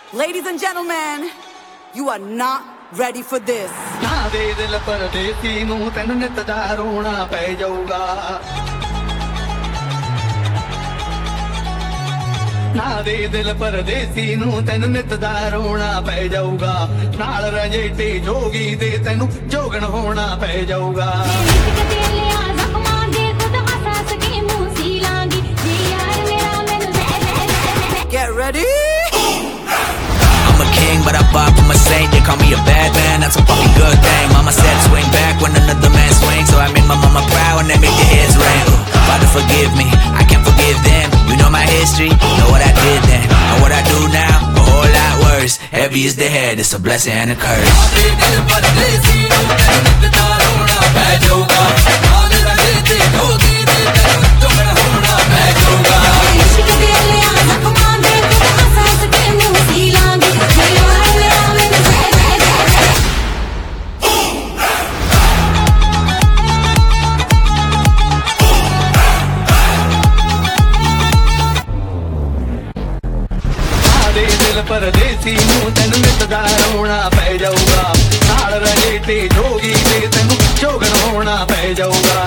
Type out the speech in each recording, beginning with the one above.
Ladies and gentlemen, you are not ready for this. ना दे दिल परदेसी नूं तैनूं नित दा रोना पै जाऊगा ना दे दिल परदेसी नूं तैनूं नित दा रोना पै जाऊगा नाल रंजेटे जोगी दे तैनूं जोगण होना पै जाऊगा Get ready. I'm a king, but I pop from a saint. They call me a bad man, that's a fucking good thing. Mama said swing back when another man swings, so I made my mama proud and they make their heads ring. Father forgive me, I can't forgive them. You know my history, know what I did then. And what I do now, a whole lot worse. Heavy is the head, it's a blessing and a curse. परदेसी नूं तैनूं नित दा रोना पै जाऊगा नाल रंजेटे जोगी दे तैनूं जोगण होना पै जाऊगा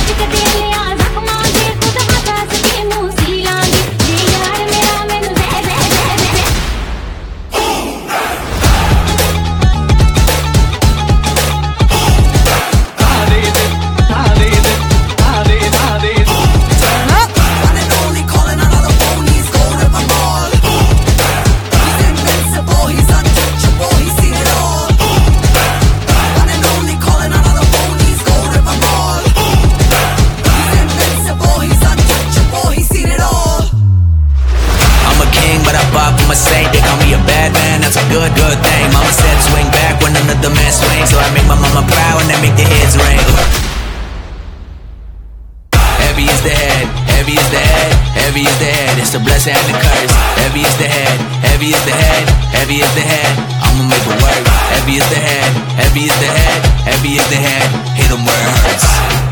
I'm a saint, they call me a bad man, that's a good thing. Mama said swing back when another man swings, so I make my mama proud and they make their heads ring. Heavy is the head, heavy is the head, heavy is the head, it's a blessing and a curse. Heavy is the head, heavy is the head, heavy is the head, I'ma make it work. Heavy is the head, heavy is the head, heavy is the head, hit 'em where it hurts.